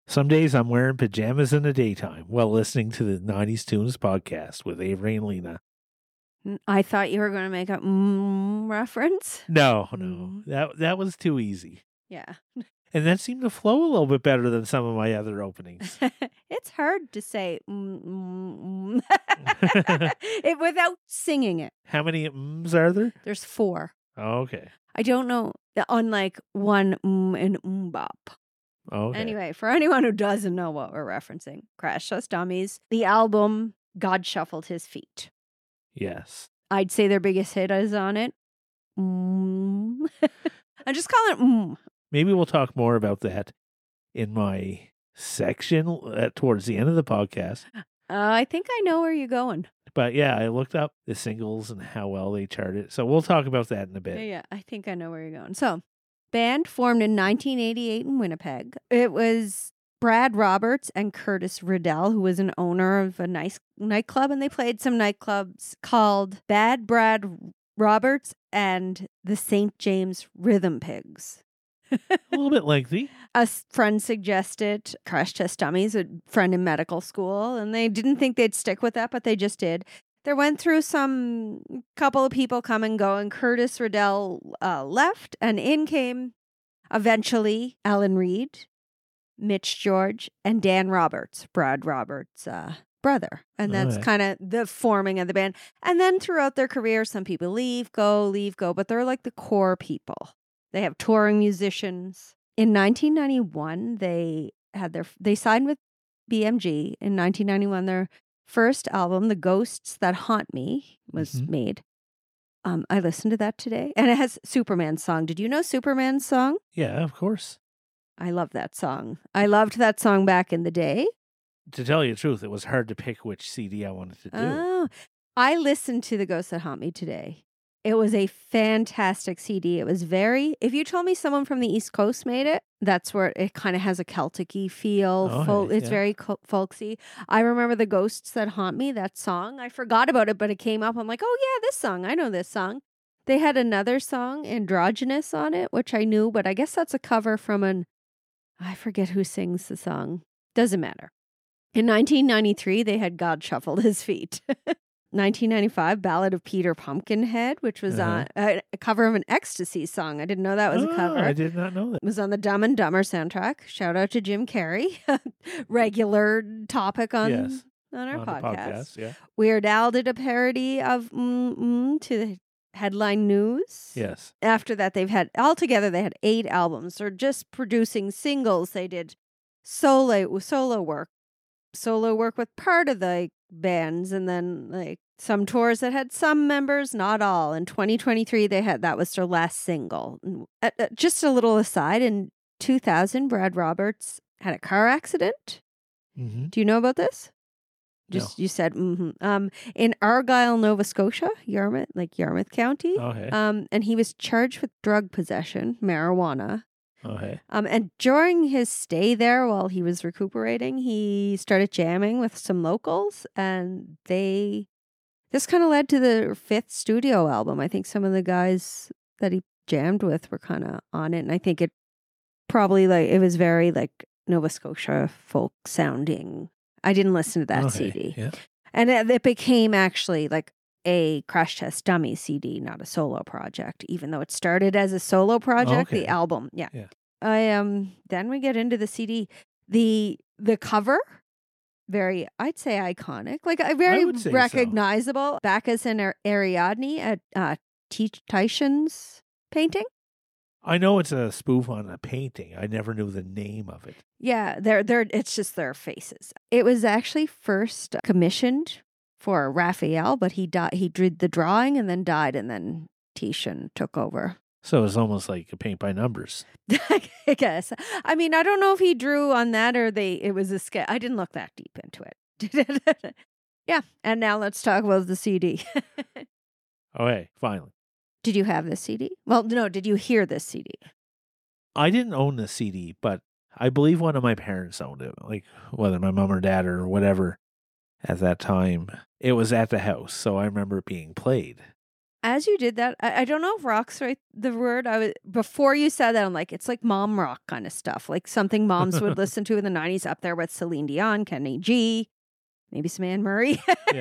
Some days I'm wearing pajamas in the daytime while listening to the 90s Tunes podcast with Avery and Lena. I thought you were going to make a reference. No. Mm. That was too easy. Yeah. And that seemed to flow a little bit better than some of my other openings. It's hard to say it without singing it. How many are there? There's 4. Oh, okay. I don't know, unlike one and bop. Okay. Anyway, for anyone who doesn't know what we're referencing, Crash Test Dummies, the album God Shuffled His Feet. Yes. I'd say their biggest hit is on it. I'm just calling it Maybe we'll talk more about that in my section towards the end of the podcast. I think I know where you're going. But yeah, I looked up the singles and how well they charted. So we'll talk about that in a bit. Yeah, I think I know where you're going. So, band formed in 1988 in Winnipeg. It was Brad Roberts and Curtis Riddell, who was an owner of a nice nightclub, and they played some nightclubs called Bad Brad Roberts and the St. James Rhythm Pigs. A little bit lengthy. A friend suggested Crash Test Dummies, a friend in medical school, and they didn't think they'd stick with that, but they just did. They went through some couple of people come and go, and Curtis Riddell left, and in came eventually Alan Reed, Mitch George, and Dan Roberts, Brad Roberts' brother. And that's kind of the forming of the band. And then throughout their career, some people leave, go, but they're like the core people. They have touring musicians. In 1991, they signed with BMG. In 1991, their first album, The Ghosts That Haunt Me, was made. I listened to that today, and it has Superman's song. Did you know Superman's song? Yeah, of course. I love that song. I loved that song back in the day. To tell you the truth, it was hard to pick which CD I wanted to do. Oh, I listened to The Ghosts That Haunt Me today. It was a fantastic CD. It was if you told me someone from the East Coast made it, that's where it kind of has a Celtic-y feel. It's very folksy. I remember The Ghosts That Haunt Me, that song. I forgot about it, but it came up. I'm like, oh yeah, this song. I know this song. They had another song, Androgynous, on it, which I knew, but I guess that's a cover from I forget who sings the song. Doesn't matter. In 1993, they had God Shuffled His Feet. 1995, Ballad of Peter Pumpkinhead, which was on a cover of an Ecstasy song. I didn't know that was a cover. I did not know that. It was on the Dumb and Dumber soundtrack. Shout out to Jim Carrey. Regular topic on our podcast. Yeah. Weird Al did a parody of to the headline news. Yes. After that, they had 8 albums. They're just producing singles. They did solo work with part of the bands, and then like some tours that had some members, not all. In 2023, that was their last single. Just a little aside, in 2000, Brad Roberts had a car accident. Do you know about this? Just no. You said in Argyll, Nova Scotia, Yarmouth County. Okay. And he was charged with drug possession, marijuana. Okay. And during his stay there, while he was recuperating, he started jamming with some locals, and this kind of led to the 5th studio album. I think some of the guys that he jammed with were kind of on it, and I think it probably it was very Nova Scotia folk sounding. I didn't listen to that CD. Yeah. And it became actually a Crash Test Dummy CD, not a solo project, even though it started as a solo project, the album. Yeah. Then we get into the CD. The cover, very, I'd say iconic, very recognizable. So. Bacchus and Ariadne at Titian's painting. I know it's a spoof on a painting. I never knew the name of it. Yeah, it's just their faces. It was actually first commissioned for Raphael, but he did the drawing and then died, and then Titian took over. So it's almost like a paint by numbers. I guess. I mean, I don't know if he drew on that or it was a sketch. I didn't look that deep into it. Yeah, and now let's talk about the CD. Okay, finally. Did you have this CD? Well, no, did you hear this CD? I didn't own the CD, but I believe one of my parents owned it, whether my mom or dad or whatever at that time. It was at the house, so I remember it being played. as you did that, I don't know if rock's right the word. Before you said that, I'm like, it's like mom rock kind of stuff, like something moms would listen to in the 90s, up there with Celine Dion, Kenny G, maybe some Anne Murray. Yeah.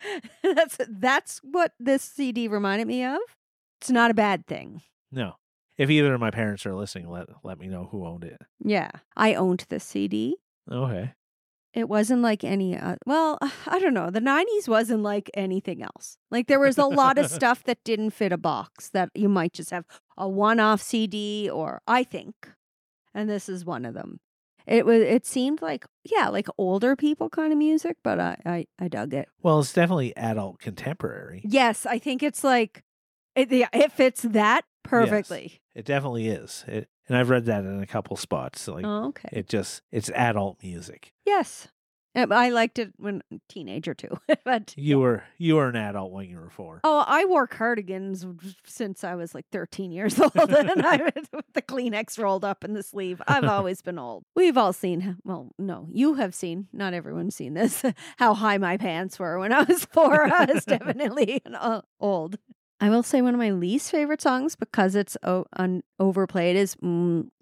That's what this CD reminded me of. It's not a bad thing. No. If either of my parents are listening, let me know who owned it. Yeah, I owned this CD. Okay. It wasn't like any, well, I don't know. The 90s wasn't like anything else. Like there was a lot of stuff that didn't fit a box that you might just have a one-off CD or I think. And this is one of them. It seemed like, yeah, like older people kind of music, but I dug it. Well, it's definitely adult contemporary. Yes, I think it's like, it fits that perfectly. Yes, it definitely is. And I've read that in a couple spots. Like, Oh, okay. It's adult music. Yes. I liked it when teenager too. But You were an adult when you were 4. oh, I wore cardigans since I was like 13 years old, and I with the Kleenex rolled up in the sleeve. I've always been old. We've all seen. Well, no, you have seen. Not everyone's seen this. How high my pants were when I was 4. I was definitely old. I will say one of my least favorite songs, because it's overplayed, is I'm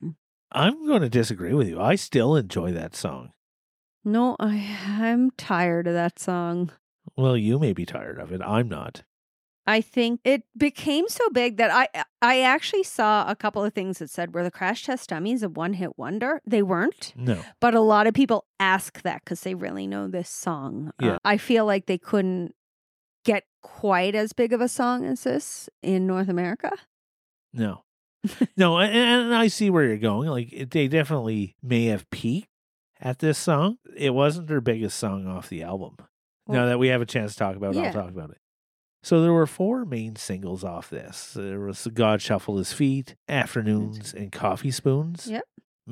going to disagree with you. I still enjoy that song. No, I'm tired of that song. Well, you may be tired of it. I'm not. I think it became so big that I actually saw a couple of things that said, were the Crash Test Dummies a one-hit wonder? They weren't. No. But a lot of people ask that because they really know this song. Yeah. I feel like they couldn't get quite as big of a song as this in North America. No. No, and I see where you're going. Like, they definitely may have peaked at this song. It wasn't their biggest song off the album. Well, Now that we have a chance to talk about it, yeah. I'll talk about it. So there were 4 main singles off this. There was God Shuffled His Feet, Afternoons, and Coffee Spoons. Yep.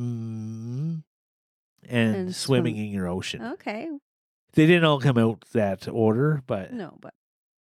And And Swimming in Your Ocean. Okay. They didn't all come out that order, but No, but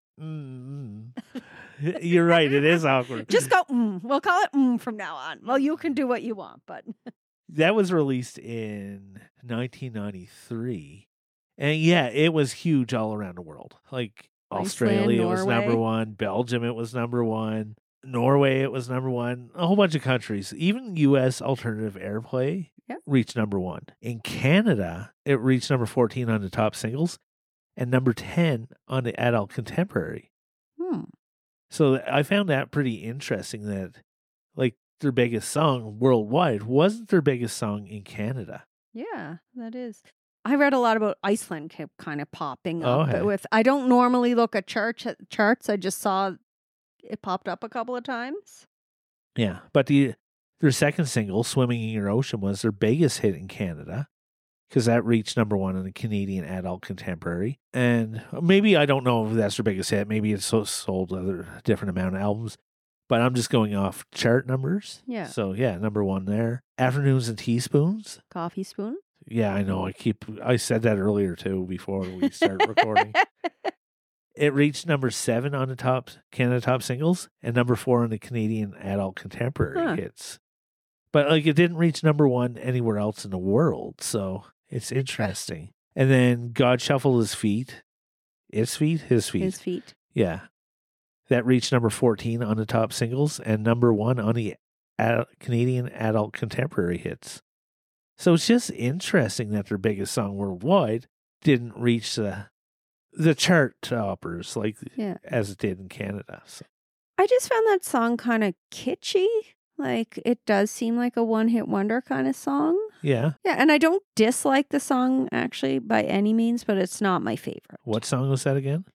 you're right. It is awkward. just go. We'll call it from now on. Well, you can do what you want, but That was released in 1993. And yeah, it was huge all around the world. Like Australia, it was number Norway. 1. Belgium, it was number 1. Norway, it was number 1. A whole bunch of countries. Even U.S. alternative airplay reached number 1. In Canada, it reached number 14 on the top singles and number 10 on the adult contemporary. So I found that pretty interesting that, like, their biggest song worldwide wasn't their biggest song in Canada. Yeah, that is. I read a lot about Iceland kept kind of popping up. Okay. With I don't normally look at charts. I just saw it popped up a couple of times. Yeah, but their second single, Swimming in Your Ocean, was their biggest hit in Canada because that reached number 1 on the Canadian adult contemporary. And maybe, I don't know if that's their biggest hit. Maybe it's sold a different amount of albums. But I'm just going off chart numbers. Yeah. So, yeah, number 1 there. Afternoons and Teaspoons. Coffee spoon. Yeah, I know. I said that earlier, too, before we started recording. It reached number 7 on the Canada top singles and number 4 on the Canadian adult contemporary hits. But like, it didn't reach number 1 anywhere else in the world. So it's interesting. And then God Shuffled His Feet. His feet. Yeah. That reached number 14 on the top singles and number 1 on the Canadian adult contemporary hits. So it's just interesting that their biggest song worldwide didn't reach the chart toppers as it did in Canada. So. I just found that song kind of kitschy. Like, it does seem like a one-hit wonder kind of song. Yeah. Yeah, and I don't dislike the song actually by any means, but it's not my favorite. What song was that again?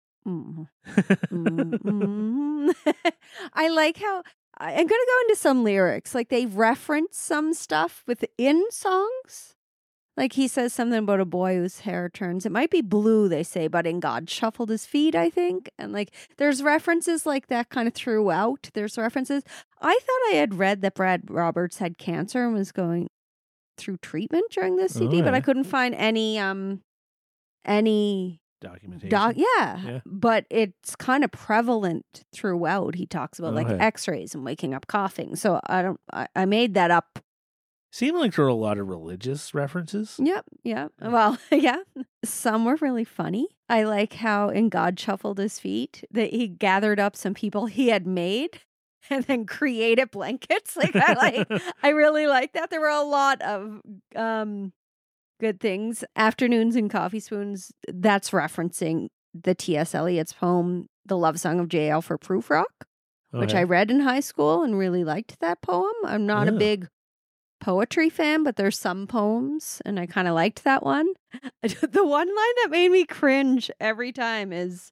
I like how I'm going to go into some lyrics. Like, they reference some stuff within songs. Like, he says something about a boy whose hair turns. It might be blue, they say, but in God Shuffled His Feet, I think. And like, there's references like that kind of throughout. There's references. I thought I had read that Brad Roberts had cancer and was going through treatment during this CD, but I couldn't find any documentation. Yeah, but it's kind of prevalent throughout. He talks about like X-rays and waking up coughing. So I made that up Seemed like there were a lot of religious references. Yep. Well, yeah. Some were really funny. I like how in God Shuffled His Feet that he gathered up some people he had made and then created blankets. I really like that. There were a lot of good things. Afternoons and Coffee Spoons, that's referencing the T.S. Eliot's poem, The Love Song of J.L. for Proof Rock, which I read in high school and really liked that poem. I'm not a big poetry fan, but there's some poems and I kind of liked that one. The one line that made me cringe every time is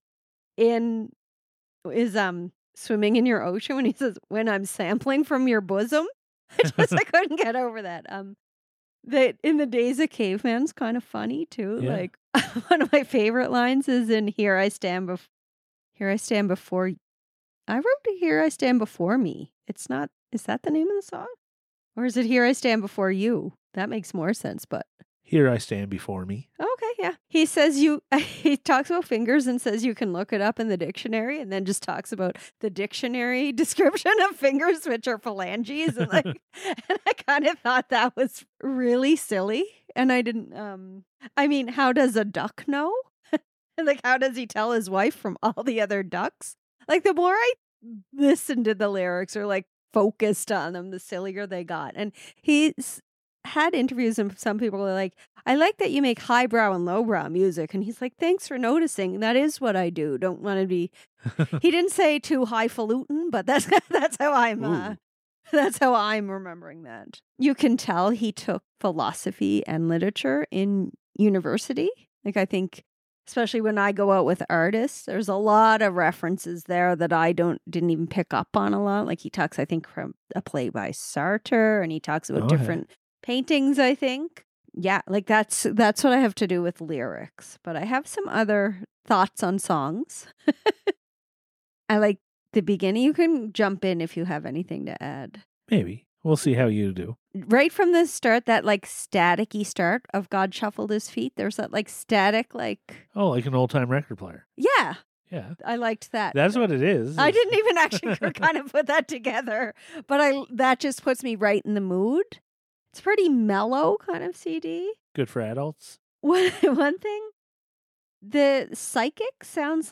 Swimming in Your Ocean when he says, when I'm sampling from your bosom. I couldn't get over that. That in the days of caveman's kind of funny too. Yeah. Like one of my favorite lines is in Here I Stand Before I wrote Here I Stand Before Me. It's not, is that the name of the song? Or is it Here I Stand Before You? That makes more sense, but. Here I stand before me. Okay, yeah. He says he talks about fingers and says you can look it up in the dictionary and then just talks about the dictionary description of fingers, which are phalanges. And and I kind of thought that was really silly. And I didn't, how does a duck know? How does he tell his wife from all the other ducks? The more I listened to the lyrics or focused on them, the sillier they got. And he's had interviews and some people are like, I like that you make highbrow and lowbrow music. And he's like, thanks for noticing. That is what I do. Don't want to be, he didn't say too highfalutin, but that's how I'm remembering that. You can tell he took philosophy and literature in university. I think, especially when I go out with artists, there's a lot of references there that I didn't even pick up on a lot. He talks, I think, from a play by Sartre, and he talks about different paintings, I think. Yeah, that's what I have to do with lyrics. But I have some other thoughts on songs. I like the beginning. You can jump in if you have anything to add. Maybe. We'll see how you do. Right from the start, that static-y start of God Shuffled His Feet, there's that static Oh, like an old-time record player. Yeah. Yeah. I liked that. That's what it is. I didn't even actually kind of put that together, but that just puts me right in the mood. It's pretty mellow kind of CD. Good for adults. One thing, the psychic sounds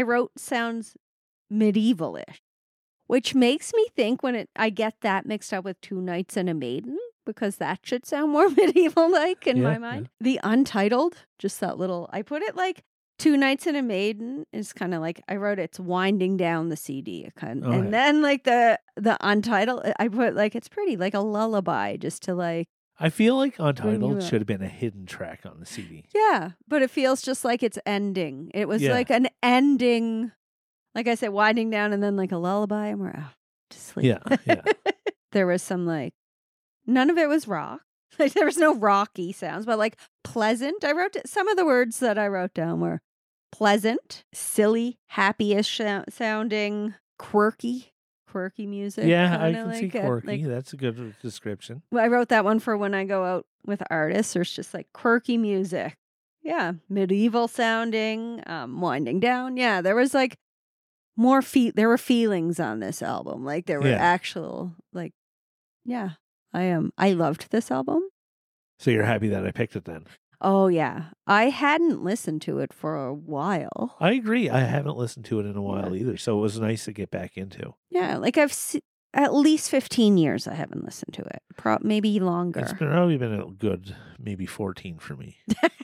medieval-ish, which makes me think I get that mixed up with Two Knights and a Maiden, because that should sound more medieval-like in my mind. Yeah. The Untitled, just that little, I put it Two Knights and a Maiden is kind of I wrote it's winding down the CD. And then the Untitled, I put it's pretty a lullaby just to I feel like Untitled should have been a hidden track on the CD. Yeah, but it feels just like it's ending. It was an ending, like I said, winding down and then a lullaby and we're out to sleep. Yeah. There was some none of it was rock. There was no rocky sounds, but pleasant. I wrote some of the words that I wrote down were pleasant, silly, happy-ish sounding, quirky music. Yeah, I can see quirky. That's a good description. I wrote that one for when I go out with artists. There's just quirky music. Yeah, medieval sounding, winding down. Yeah, there was more there were feelings on this album. There were actual yeah. I loved this album. So you're happy that I picked it then? Oh, yeah. I hadn't listened to it for a while. I agree. I haven't listened to it in a while either. So it was nice to get back into. Yeah. At least 15 years I haven't listened to it. Maybe longer. It's probably been a good, maybe 14 for me.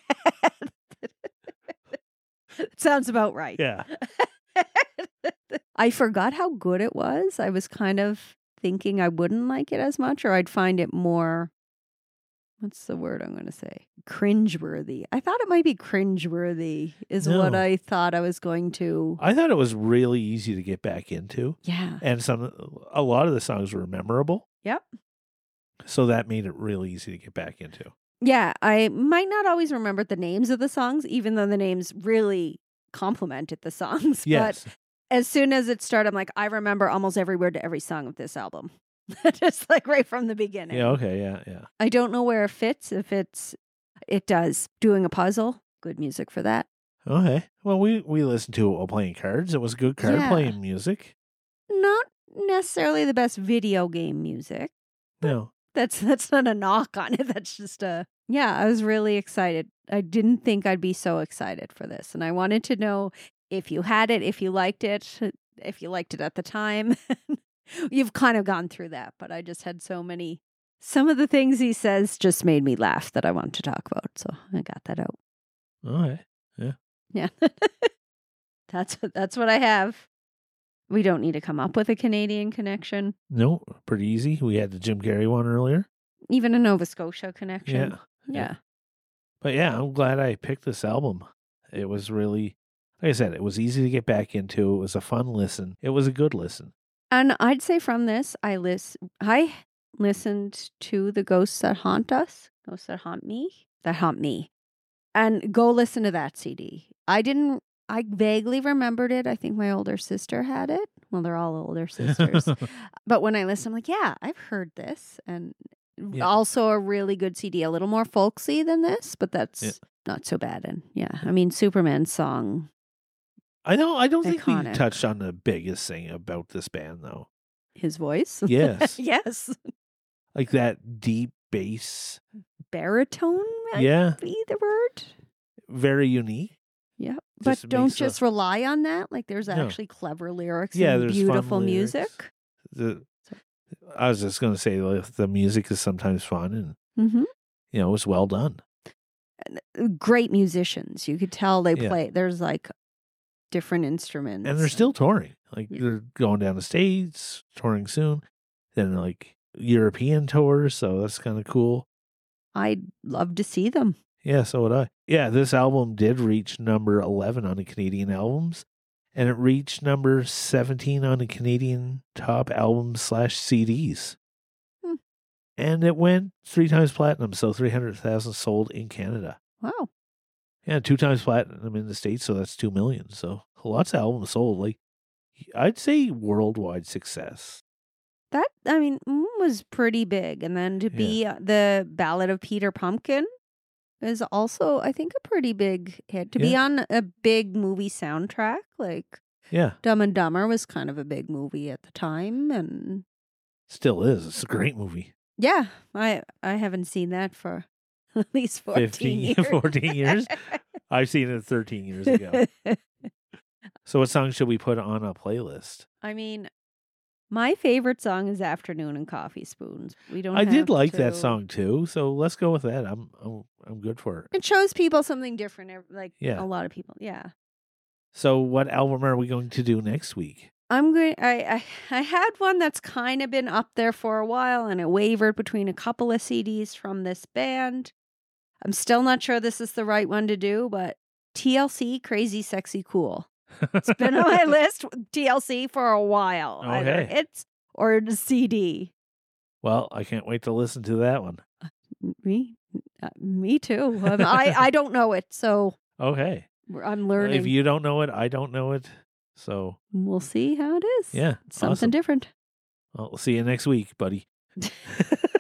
Sounds about right. Yeah. I forgot how good it was. I was kind of thinking I wouldn't like it as much, or I'd find it more, what's the word I'm going to say? Cringeworthy. I thought it might be cringeworthy is what I thought I was going to. I thought it was really easy to get back into. Yeah. And a lot of the songs were memorable. Yep. So that made it really easy to get back into. Yeah. I might not always remember the names of the songs, even though the names really complemented the songs. Yes. But as soon as it started, I'm like, I remember almost every word to every song of this album. Just right from the beginning. Yeah, okay, yeah. I don't know where it fits. It does. Doing a puzzle, good music for that. Okay. Well, we listened to it while playing cards. It was good card playing music. Not necessarily the best video game music. No. That's not a knock on it. That's just I was really excited. I didn't think I'd be so excited for this. And I wanted to know if you had it, if you liked it at the time. You've kind of gone through that, but I just had some of the things he says just made me laugh that I wanted to talk about. So I got that out. All right. Yeah. Yeah. That's what I have. We don't need to come up with a Canadian connection. No, pretty easy. We had the Jim Carrey one earlier. Even a Nova Scotia connection. Yeah. But yeah, I'm glad I picked this album. It was really, like I said, it was easy to get back into. It was a fun listen. It was a good listen. And I'd say from this, I listened to The Ghosts That Haunt Us, Ghosts That Haunt Me, and go listen to that CD. I vaguely remembered it. I think my older sister had it. Well, they're all older sisters. But when I listened, I'm like, yeah, I've heard this. And also a really good CD, a little more folksy than this, but that's not so bad. And I mean, Superman's song. I don't think we touched on the biggest thing about this band, though. His voice? Yes. Yes. Like that deep bass. Baritone might be the word. Very unique. Yeah. But don't just rely on that. Like there's actually clever lyrics and beautiful music. I was just going to say the music is sometimes fun and it was well done. Great musicians. You could tell they play. There's like different instruments. And they're still touring. Like they're going down the States, touring soon. Then like European tours. So that's kind of cool. I'd love to see them. Yeah, so would I. Yeah, this album did reach number 11 on the Canadian albums, and it reached number 17 on the Canadian top albums/CDs. And it went 3 times platinum, so 300,000 sold in Canada. Wow. Yeah, 2 times platinum in the States, so that's 2 million. So lots of albums sold. Like, I'd say worldwide success. That, I mean, was pretty big. And then to be the Ballad of Peter Pumpkin is also, I think, a pretty big hit. To be on a big movie soundtrack, like Dumb and Dumber was kind of a big movie at the time, and still is. It's a great movie. Yeah, I haven't seen that for at least 14 years. I've seen it 13 years ago. So what song should we put on a playlist? I mean, my favorite song is Afternoon and Coffee Spoons. I did like that song too, so let's go with that. I'm good for it. It shows people something different, like a lot of people. Yeah. So what album are we going to do next week? I had one that's kind of been up there for a while, and it wavered between a couple of CDs from this band. I'm still not sure this is the right one to do, but TLC, Crazy Sexy Cool. It's been on my list, TLC, for a while. Okay. Either it's or the CD. Well, I can't wait to listen to that one. Me too. I don't know it, so okay. I'm learning. If you don't know it, I don't know it. So we'll see how it is. Yeah, it's something different. Well, we'll see you next week, buddy.